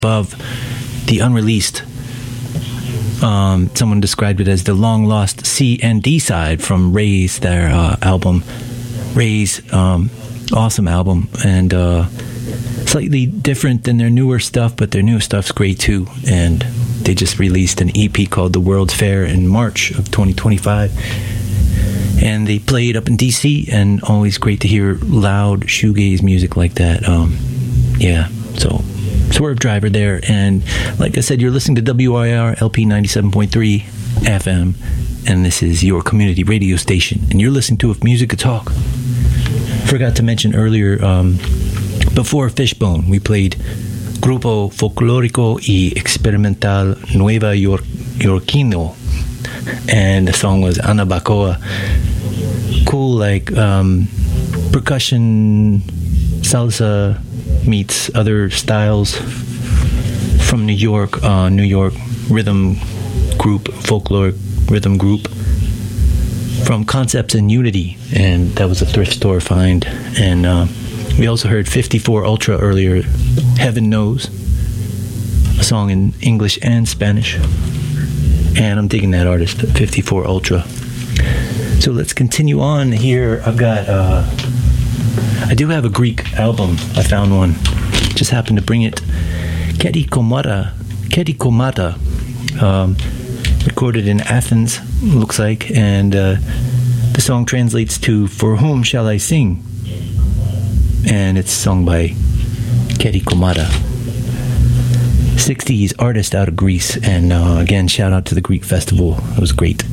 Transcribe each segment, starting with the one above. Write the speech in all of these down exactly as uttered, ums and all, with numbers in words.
above the unreleased. Um, someone described it as the long-lost C and D side from Ray's, their uh, album. Ray's um, awesome album, and uh, slightly different than their newer stuff, but their newer stuff's great too. And they just released an E P called The World's Fair in March of twenty twenty-five. And they played up in D C, and always great to hear loud shoegaze music like that. Um, yeah, so Swerve Driver there. And like I said, you're listening to W I R L P ninety-seven point three F M, and this is your community radio station. And you're listening to If Music Could Talk. Forgot to mention earlier, um, before Fishbone, we played Grupo Folclórico y Experimental Nueva York, Yorkino, and the song was Anabacoa. Cool, like um, percussion, salsa meets other styles from New York, uh, New York rhythm group, folklore rhythm group from Concepts and Unity, and that was a thrift store find. And uh, we also heard fifty-four Ultra earlier, Heaven Knows, a song in English and Spanish, and I'm digging that artist, fifty-four Ultra. So let's continue on here. I've got, uh, I do have a Greek album. I found one. Just happened to bring it. Keti Komata. Keti Komata. Um, recorded in Athens, looks like. And uh, the song translates to For Whom Shall I Sing? And it's sung by Keti Komata. sixties artist out of Greece. And uh, again, shout out to the Greek Festival. It was great.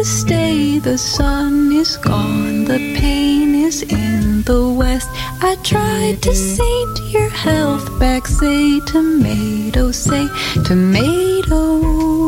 stay, the sun is gone, the pain is in the west. I tried to saint your health back, say tomato, say tomato.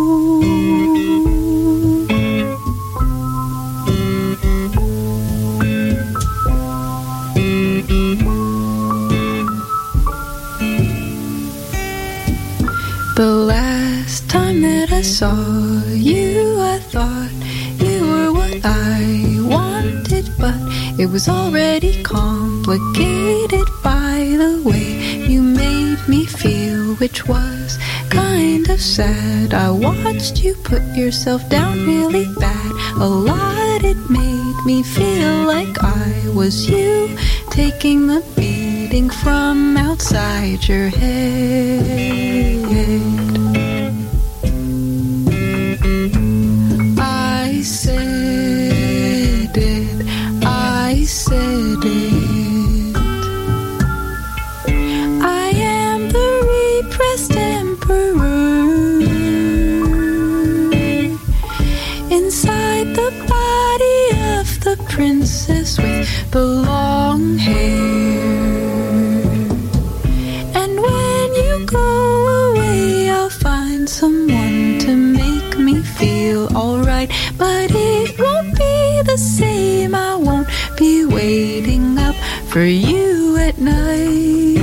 The last time that I saw you, I thought you were what I wanted, but it was already complicated by the way you made me feel, which was kind of sad. I watched you put yourself down really bad. A lot, it made me feel like I was you, taking the beating from outside your head. I said it, I said it. I am the repressed emperor inside the body of the princess with the long hair. And when you go away, I'll find someone to make me feel alright, but it won't be the same. I won't be waiting up for you at night.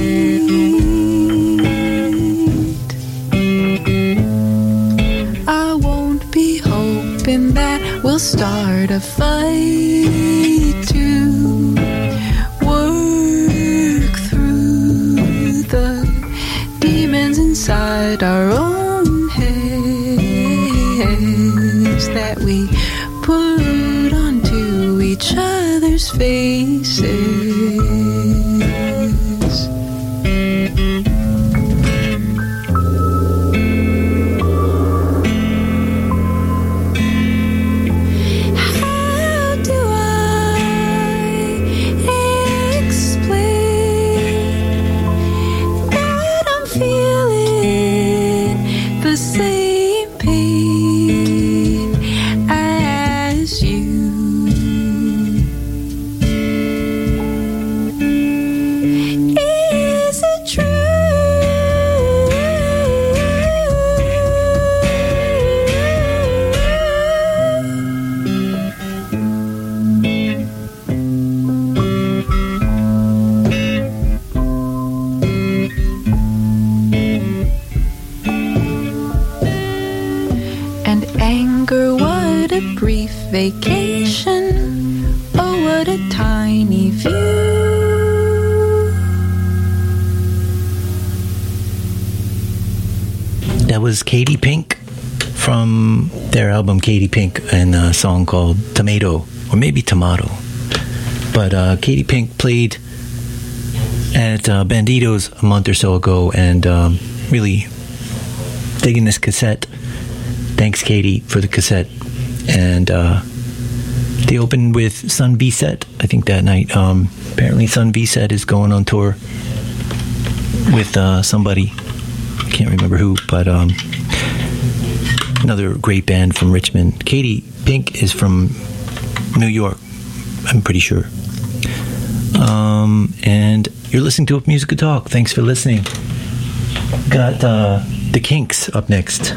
I won't be hoping that we'll start a fight to work through the demons inside our own heads that we put onto each other's faces. How do I explain that I'm feeling the same pain as you? Is it true? And anger, what a brief vacation. Oh, what a tiny view. That was Katie Pink from their album Katie Pink, and a song called Tomato, or maybe Tomato. But uh, Katie Pink played at uh, Banditos a month or so ago, and um, really digging this cassette. Thanks, Katie, for the cassette. And uh, they opened with Sun V-Set, I think, that night. Um, apparently Sun V-Set is going on tour with uh, somebody. I can't remember who, but um, another great band from Richmond. Katie Pink is from New York, I'm pretty sure. Um, and you're listening to Musical Talk. Thanks for listening. Got uh, the Kinks up next.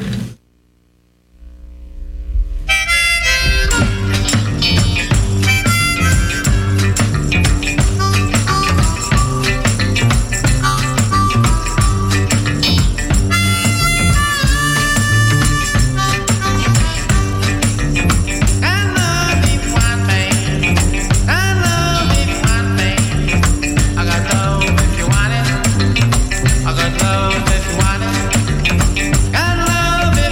I got love if you want it. Got love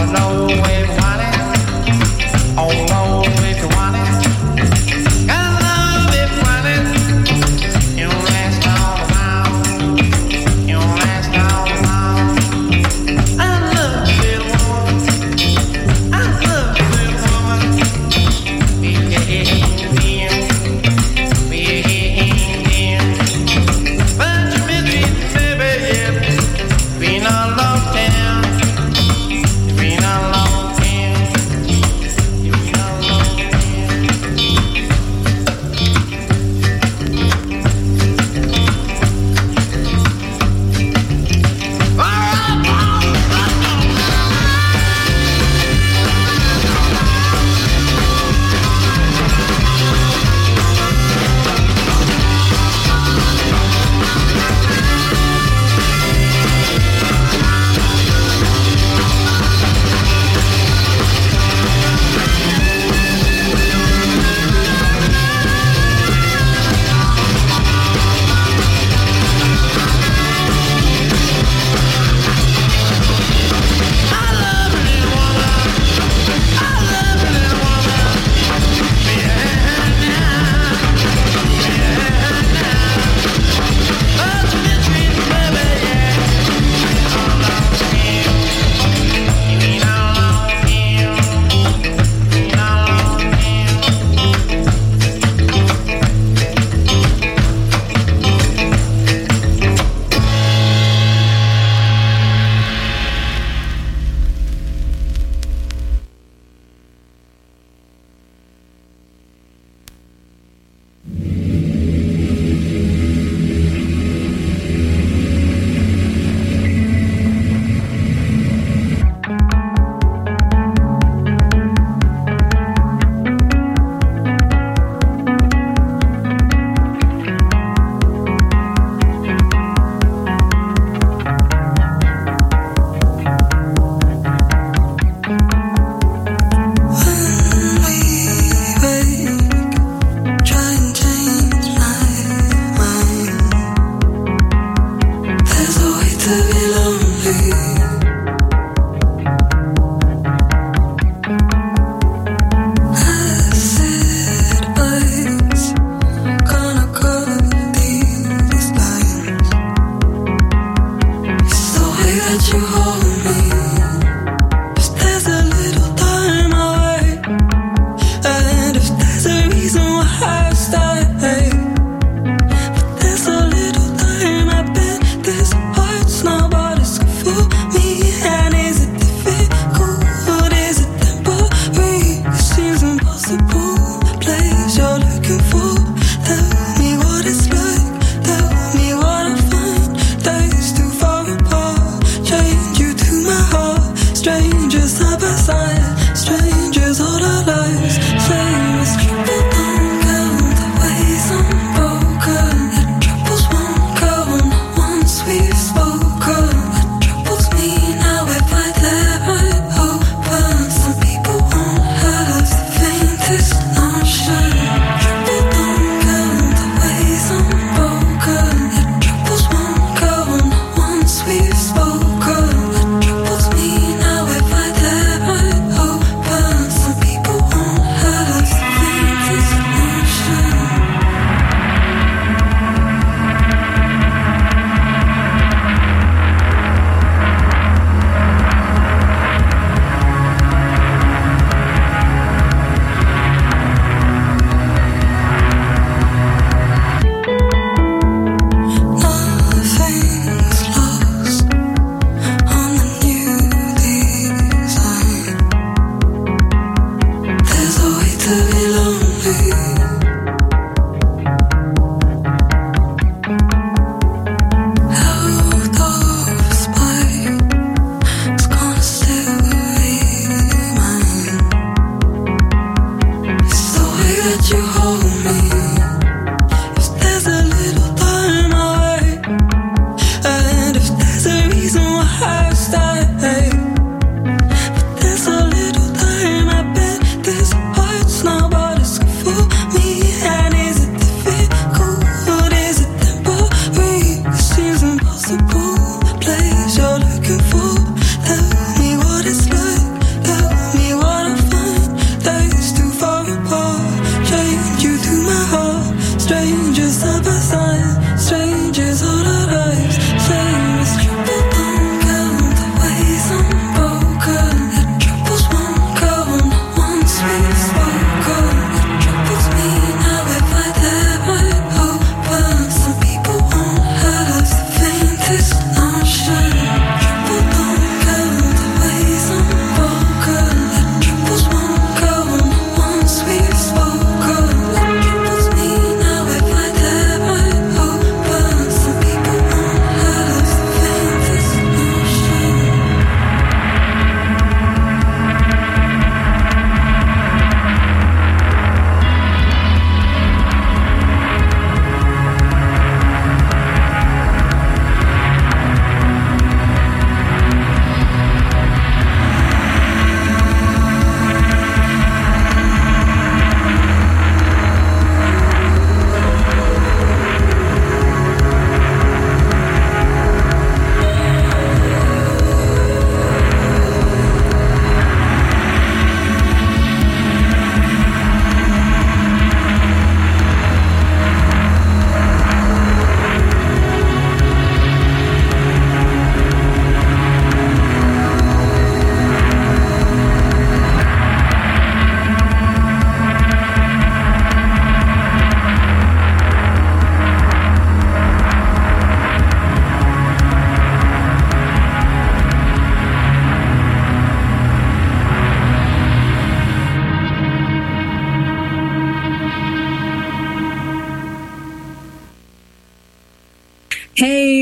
Been a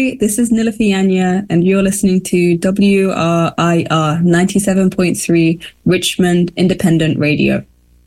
Hi, this is Nilofer Yanya, and you're listening to W R I R ninety-seven point three Richmond Independent Radio.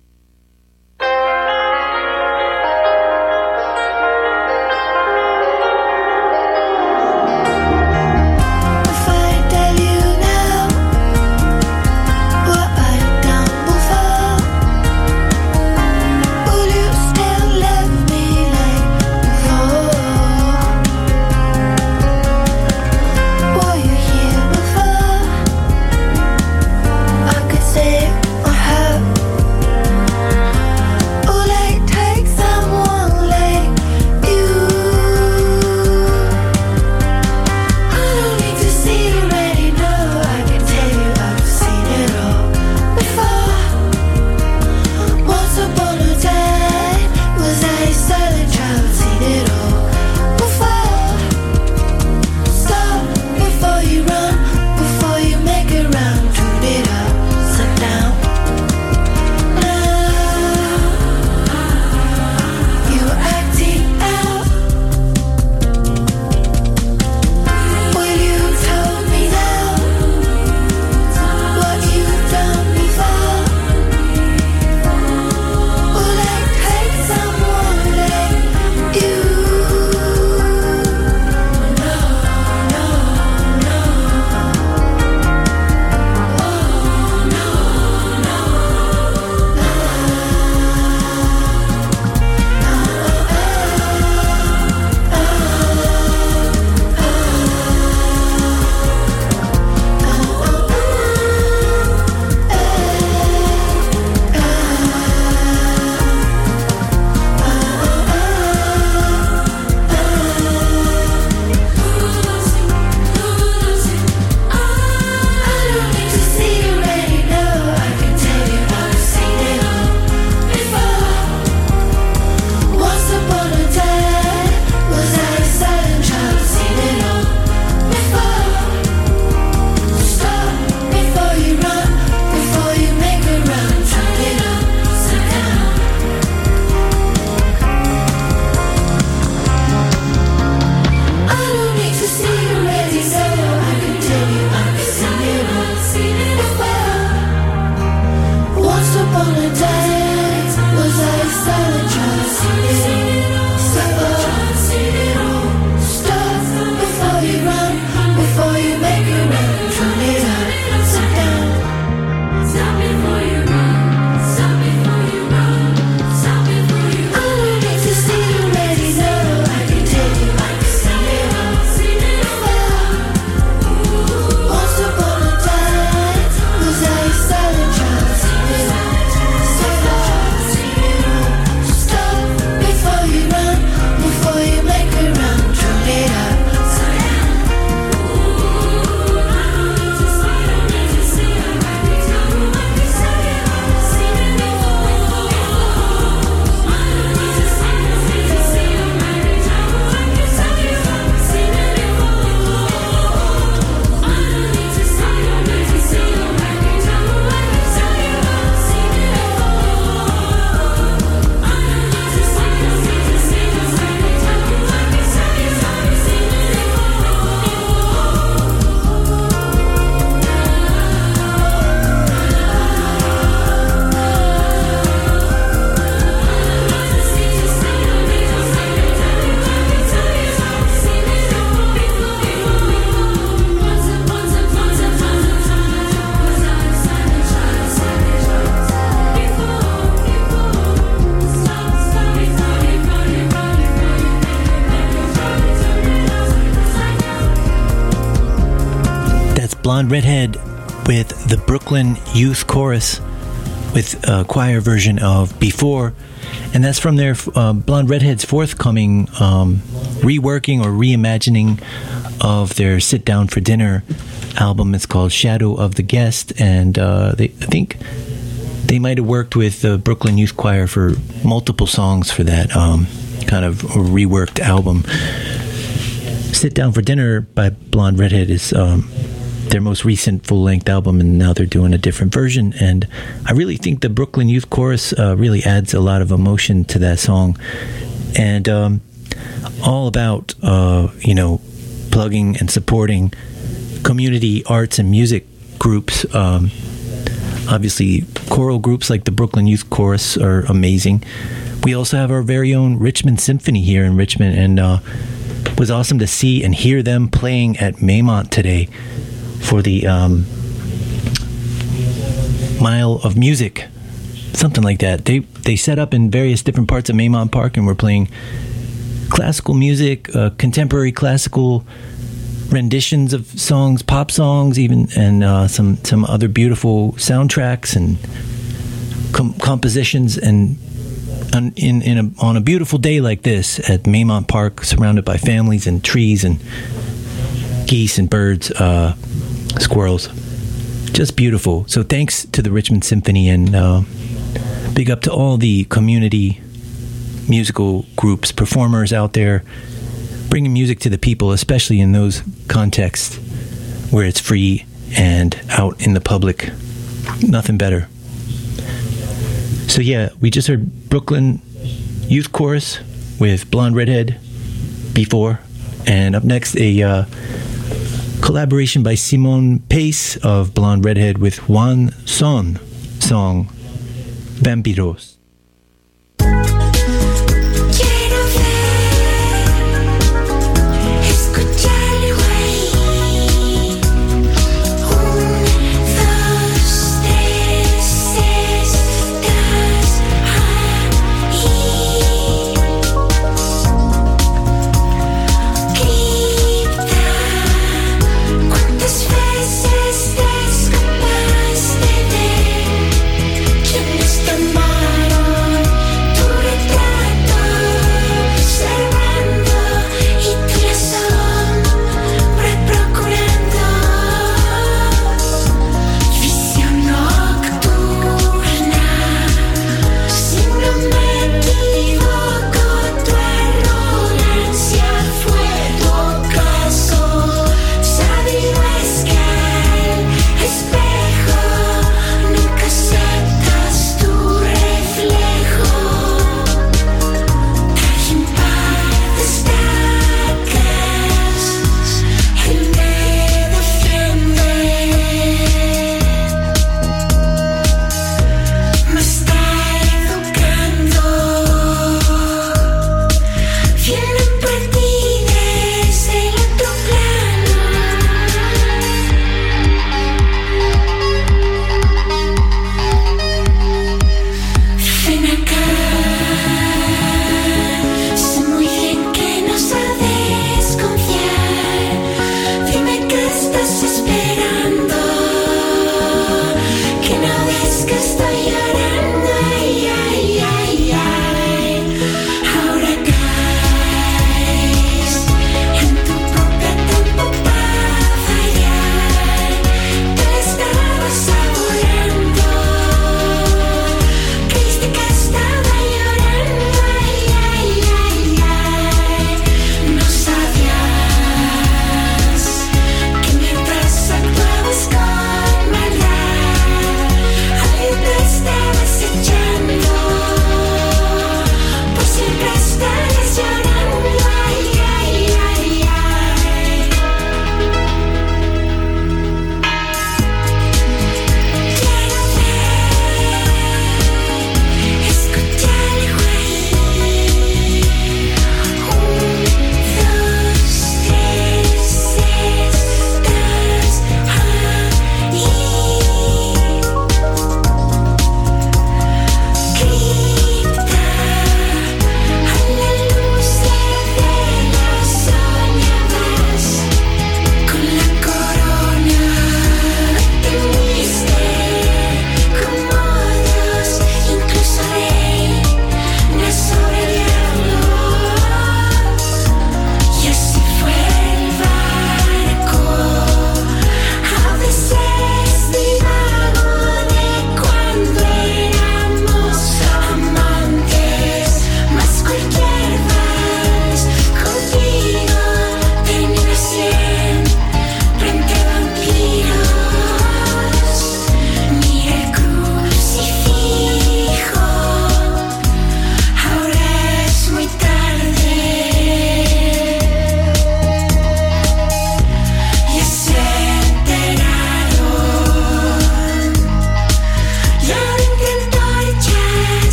Blonde Redhead with the Brooklyn Youth Chorus with a choir version of Before, and that's from their uh, Blonde Redhead's forthcoming um, reworking or reimagining of their Sit Down for Dinner album. It's called Shadow of the Guest, and uh, they, I think they might have worked with the Brooklyn Youth Choir for multiple songs for that um, kind of reworked album. Sit Down for Dinner by Blonde Redhead is um, their most recent full-length album, and now they're doing a different version, and I really think the Brooklyn Youth Chorus uh, really adds a lot of emotion to that song, and um, all about uh, you know plugging and supporting community arts and music groups. Um, obviously, choral groups like the Brooklyn Youth Chorus are amazing. We also have our very own Richmond Symphony here in Richmond, and uh, it was awesome to see and hear them playing at Maymont today for the um, Mile of Music, something like that. They they set up in various different parts of Maymont Park, and we're playing classical music, uh, contemporary classical renditions of songs, pop songs, even, and uh, some some other beautiful soundtracks and com- compositions. And on, in in a, on a beautiful day like this at Maymont Park, surrounded by families and trees and geese and birds, uh, squirrels, just beautiful. So thanks to the Richmond Symphony, and uh, big up to all the community musical groups, performers out there bringing music to the people, especially in those contexts where it's free and out in the public. Nothing better. So yeah, we just heard Brooklyn Youth Chorus with Blonde Redhead before, and up next a uh, collaboration by Simone Pace of Blonde Redhead with Juan Son song Vampiros. Tomorrow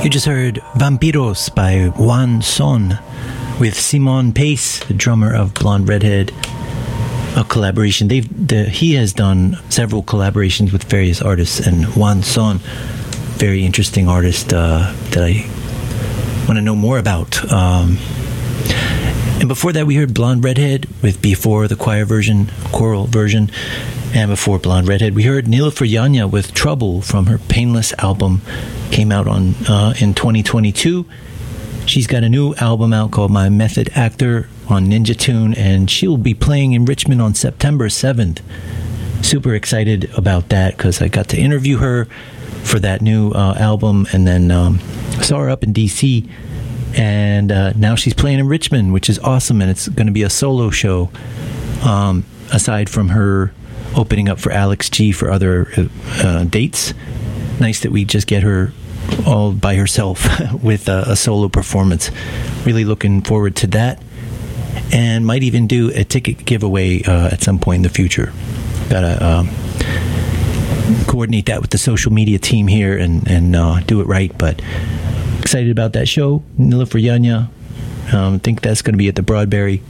You just heard Vampiros by Juan Son with Simon Pace, the drummer of Blonde Redhead. A collaboration. They've the, he has done several collaborations with various artists, and Juan Son, very interesting artist uh, that I want to know more about. Um, and before that, we heard Blonde Redhead with Before, the choir version, choral version. And before Blonde Redhead, we heard Niloufer Yanya with Trouble from her Painless album. Came out on uh, in twenty twenty-two. She's got a new album out called My Method Actor on Ninja Tune, and she'll be playing in Richmond on September seventh. Super excited about that because I got to interview her for that new uh, album, and then um, saw her up in D C, and uh, now she's playing in Richmond, which is awesome, and it's going to be a solo show, um, aside from her opening up for Alex G for other uh, dates. Nice that we just get her all by herself with a, a solo performance. Really looking forward to that, and might even do a ticket giveaway uh, at some point in the future. Gotta um, coordinate that with the social media team here and, and uh, do it right, but excited about that show. Niloufer Yanya, um, I think that's going to be at the Broadberry.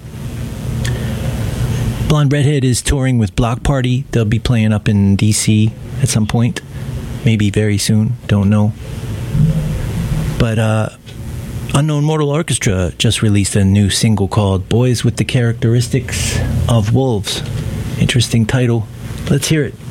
Blonde Redhead is touring with Block Party. They'll be playing up in D C at some point, maybe very soon, don't know. But uh, Unknown Mortal Orchestra just released a new single called Boys with the Characteristics of Wolves. Interesting title. Let's hear it.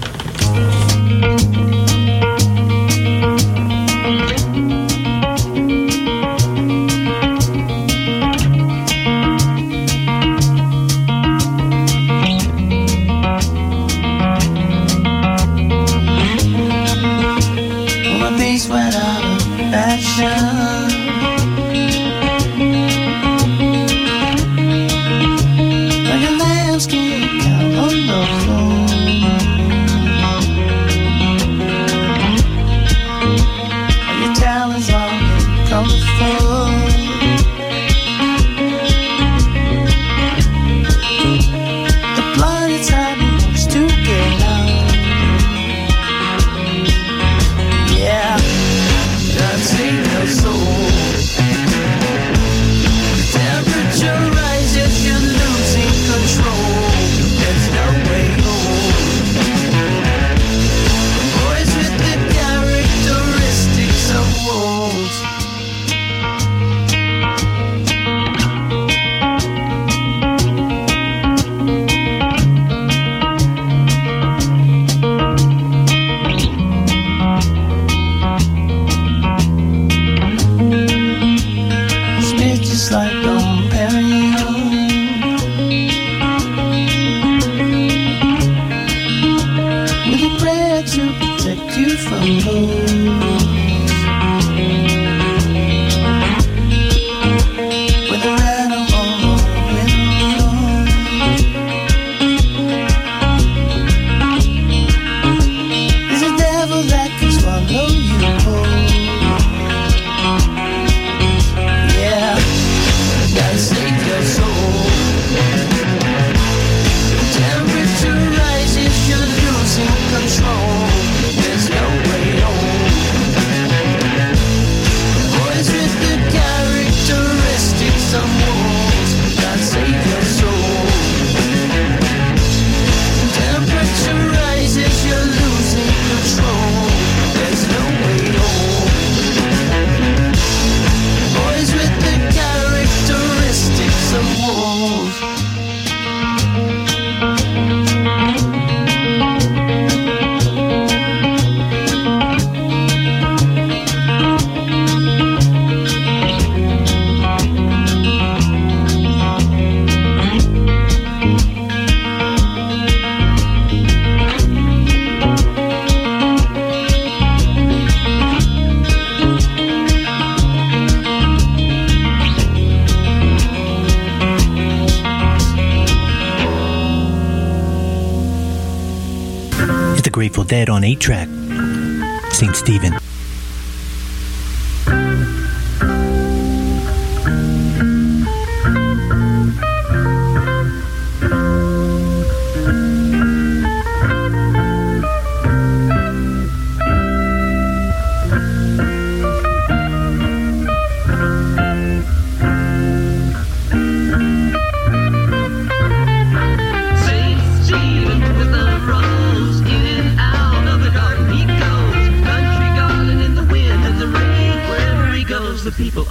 Grateful Dead on eight track, Saint Stephen.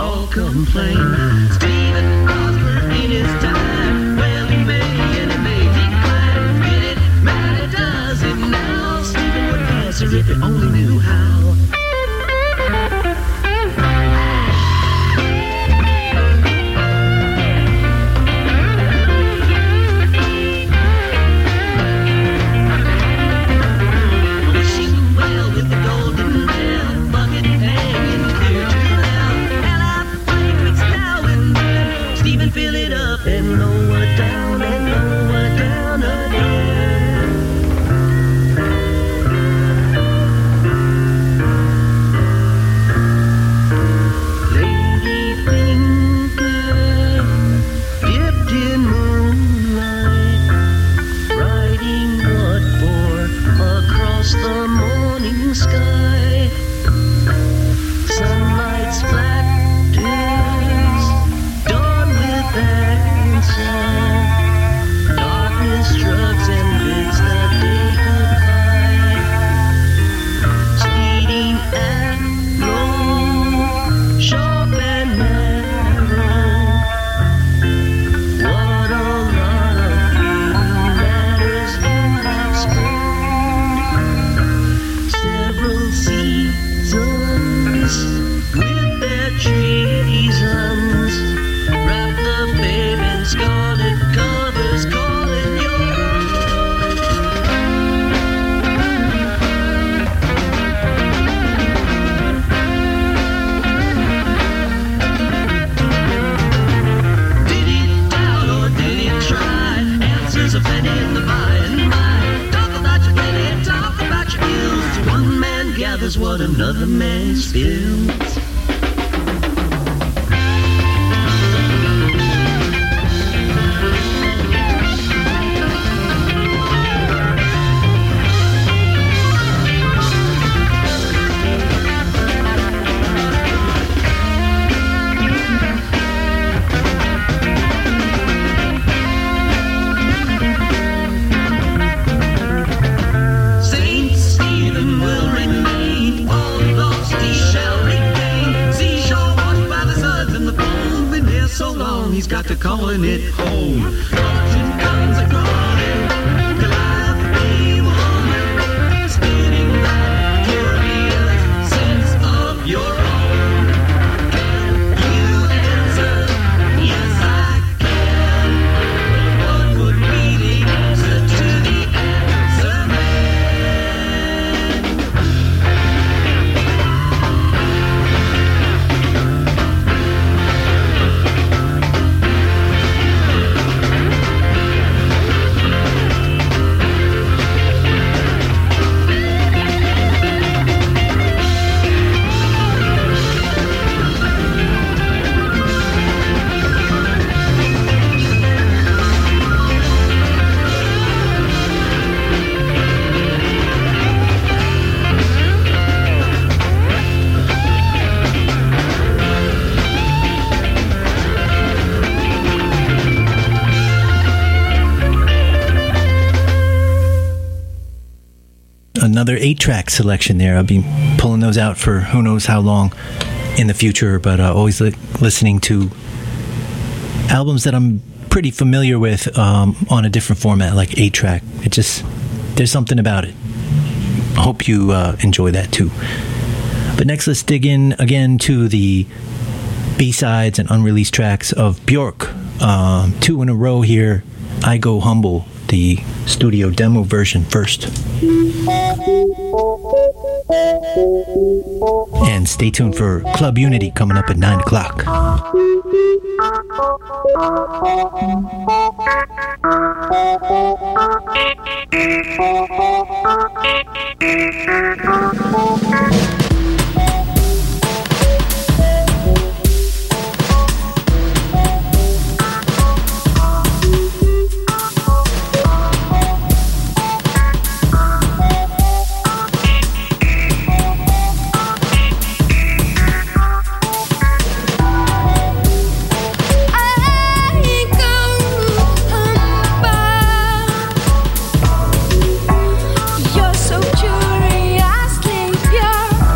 all complain. Stephen prospered in his time. Well, he may and he may decline. Did it matter? Does it now? Stephen would answer if he only knew how. And lower down and lower down again. Lady finger dipped in moonlight, writing what for across the morning sky. Sunlight splatters, dawn with that. Darkness drugs and bids the day goodbye. Speeding arrow, sharp and narrow. What a lot of human matters you have spent. Several seasons with their treasons. Wrap the babe in scarlet covers, calling your own. Did he doubt or did he try? Answers are plenty in the by and by. Talk about your plenty, talk about your ills. One man gathers what another man spills. He's got to calling it home. Fortune comes a-crawling, Goliath be woman, spinning that curious sense of your own. Can you answer? Yes, I can. What would be the answer to the answer Another eight-track selection there. I'll be pulling those out for who knows how long in the future, but uh, always li- listening to albums that I'm pretty familiar with um, on a different format, like eight-track. It just, there's something about it. I hope you uh, enjoy that too. But next, let's dig in again to the B-sides and unreleased tracks of Björk. Um, two in a row here. I Go Humble, the studio demo version first. And stay tuned for Club Unity coming up at nine o'clock. You're so curiously pure.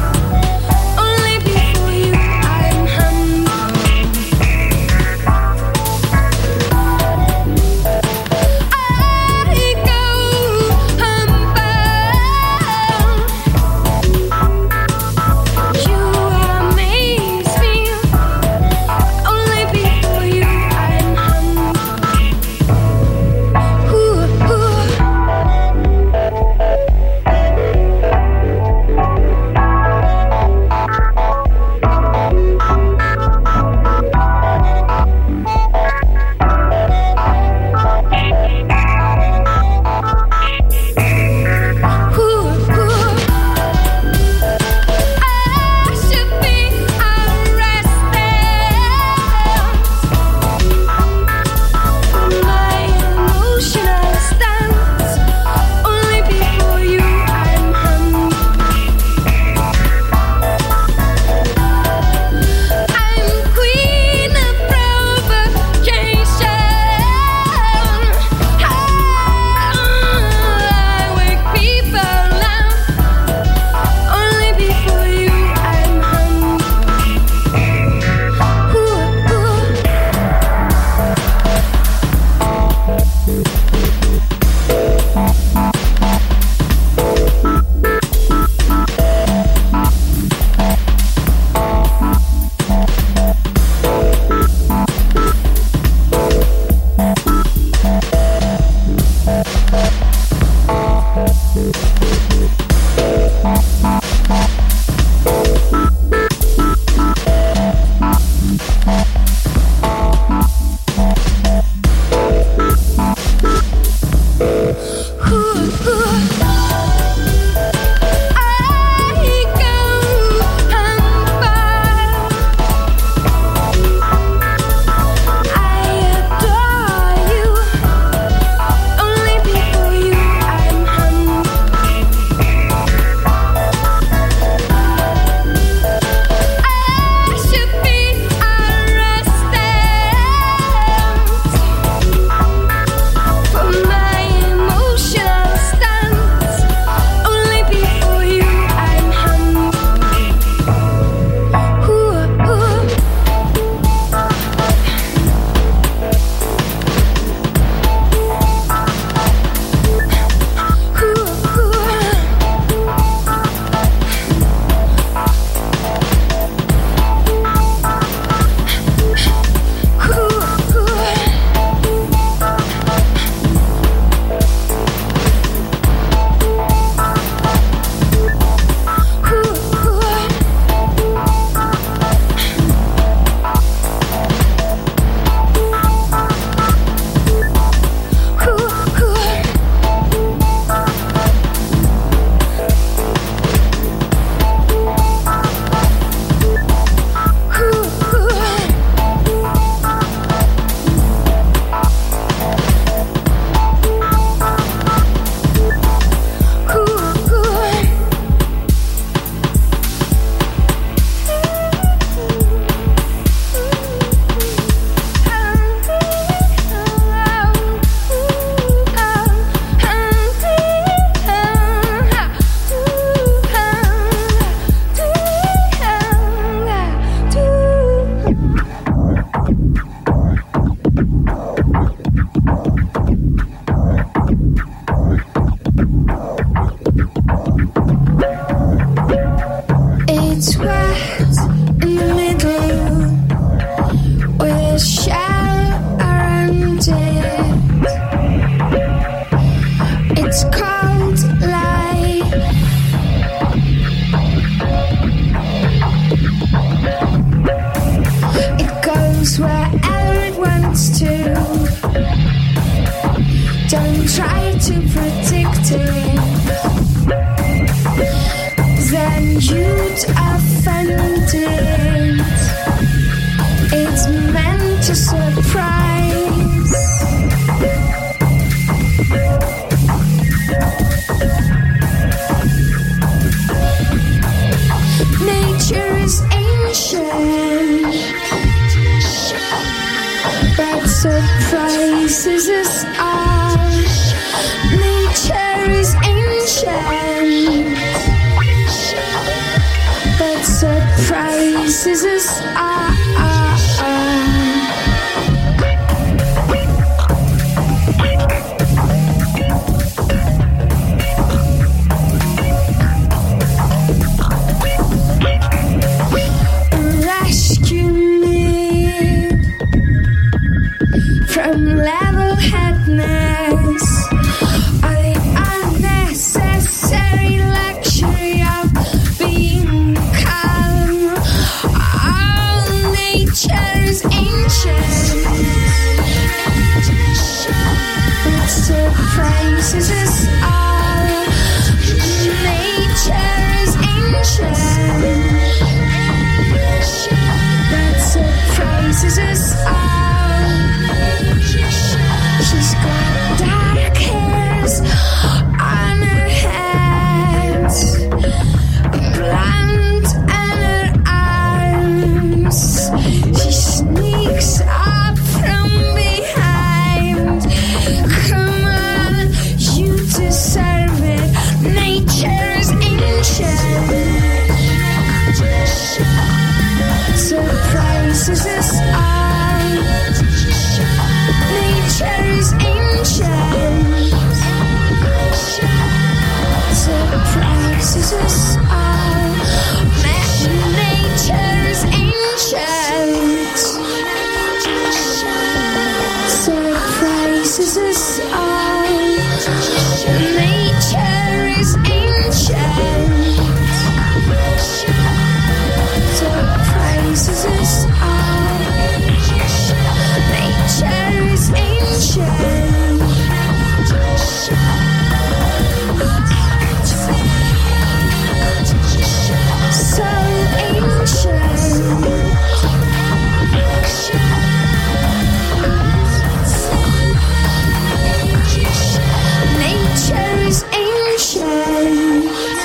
Don't try to predict it, then you'd offend it. It's meant to surprise. Nature is ancient, but surprises us all. Nature is ancient, but surprises us all. From level-headedness or the unnecessary luxury of being calm. All nature is ancient, it surprises us all. Nature is ancient, that surprises us all. She's got dark hairs on her head, blunt on her arms. She sneaks up from behind. Come on, you deserve it. Nature's ancient, surprises us all. Nature is ancient, surprises us all. Nature is ancient, surprises us all. Nature is ancient, surprises us all. Nature is ancient, so ancient. Nature is ancient,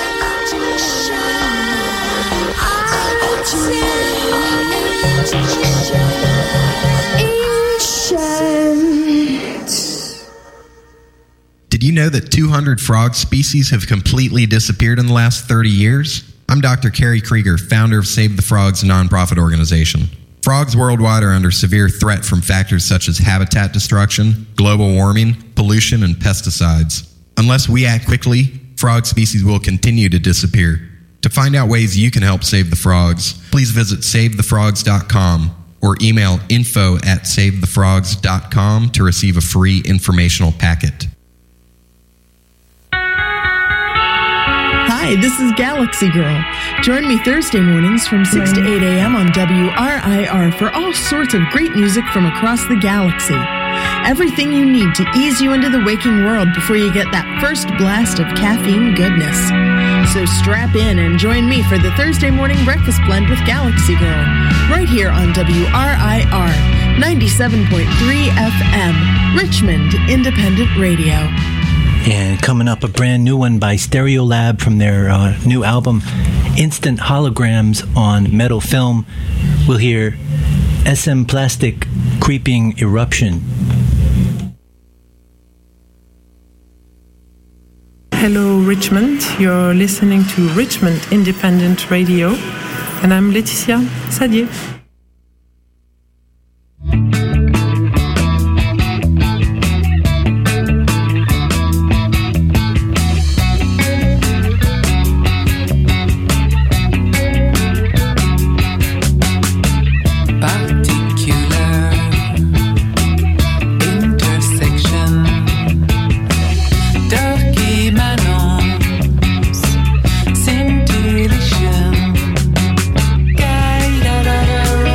Did you know that two hundred frog species have completely disappeared in the last thirty years? I'm Doctor Kerry Krieger, founder of Save the Frogs, a nonprofit organization. Frogs worldwide are under severe threat from factors such as habitat destruction, global warming, pollution, and pesticides. Unless we act quickly, frog species will continue to disappear. To find out ways you can help save the frogs, please visit save the frogs dot com or email info at save the frogs dot com to receive a free informational packet. Hi, this is Galaxy Girl. Join me Thursday mornings from six to eight a.m. on W R I R for all sorts of great music from across the galaxy. Everything you need to ease you into the waking world before you get that first blast of caffeine goodness. So strap in and join me for the Thursday morning breakfast blend with Galaxy Girl, right here on W R I R ninety-seven point three F M, Richmond Independent Radio. And coming up, a brand new one by Stereolab from their uh, new album, Instant Holograms on Metal Film. We'll hear S M Plastic, Creeping Eruption. Hello Richmond, you're listening to Richmond Independent Radio, and I'm Laetitia Sadier. Scintillation, guided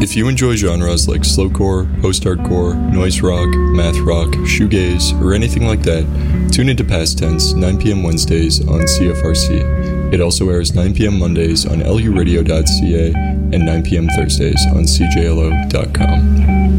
If you enjoy genres like slowcore, post-hardcore, noise rock, math rock, shoegaze, or anything like that, tune into Past Tense, nine p.m. Wednesdays on C F R C. It also airs nine p.m. Mondays on L U radio dot C A and nine p.m. Thursdays on C J L O dot com.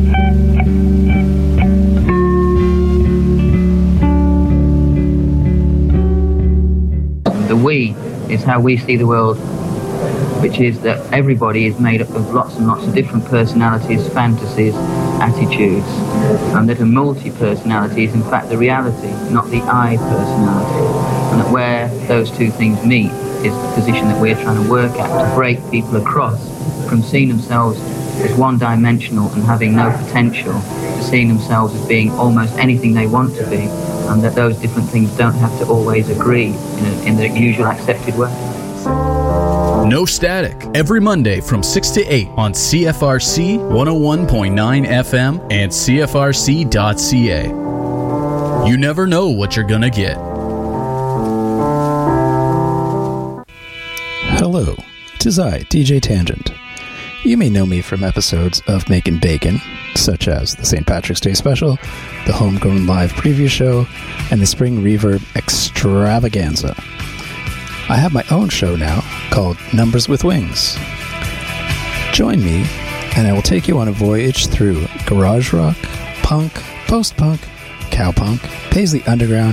The we is how we see the world, which is that everybody is made up of lots and lots of different personalities, fantasies, attitudes, and that a multi-personality is in fact the reality, not the I personality, and that where those two things meet is the position that we're trying to work at, to break people across from seeing themselves as one-dimensional and having no potential, to seeing themselves as being almost anything they want to be, and that those different things don't have to always agree in, a, in the usual accepted way. No Static, every Monday from six to eight on C F R C one oh one point nine F M and C F R C dot C A. You never know what you're gonna get. Hello, 'tis I, D J Tangent. You may know me from episodes of Making Bacon, such as the Saint Patrick's Day Special, the Homegrown Live Preview Show, and the Spring Reverb Extravaganza. I have my own show now called Numbers with Wings. Join me, and I will take you on a voyage through garage rock, punk, post-punk, cowpunk, Paisley Underground,